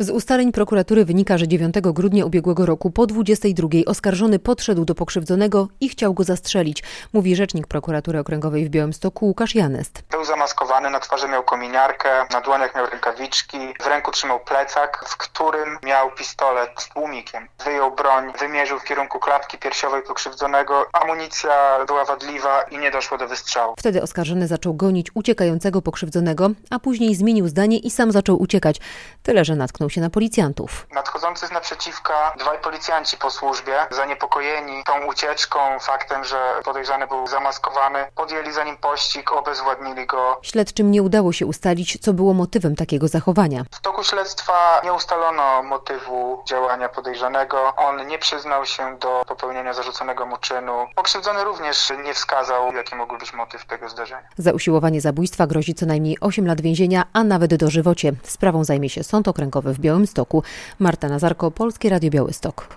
Z ustaleń prokuratury wynika, że 9 grudnia ubiegłego roku po 22 oskarżony podszedł do pokrzywdzonego i chciał go zastrzelić, mówi rzecznik prokuratury okręgowej w Białymstoku Łukasz Janest. Był zamaskowany, na twarzy miał kominiarkę, na dłoniach miał rękawiczki, w ręku trzymał plecak, w którym miał pistolet z tłumikiem. Wyjął broń, wymierzył w kierunku klatki piersiowej pokrzywdzonego. Amunicja była wadliwa i nie doszło do wystrzału. Wtedy oskarżony zaczął gonić uciekającego pokrzywdzonego, a później zmienił zdanie i sam zaczął uciekać. Tyle, że natknął się na policjantów. Nadchodzący z naprzeciwka dwaj policjanci po służbie, zaniepokojeni tą ucieczką, faktem, że podejrzany był zamaskowany, podjęli za nim pościg, obezwładnili go. Śledczym nie udało się ustalić, co było motywem takiego zachowania. W toku śledztwa nie ustalono motywu działania podejrzanego. On nie przyznał się do popełnienia zarzuconego mu czynu. Pokrzywdzony również nie wskazał, jaki mógł być motyw tego zdarzenia. Za usiłowanie zabójstwa grozi co najmniej 8 lat więzienia, a nawet dożywocie. Sprawą zajmie się Sąd Okręgowy w Białymstoku. Marta Nazarko, Polskie Radio Białystok.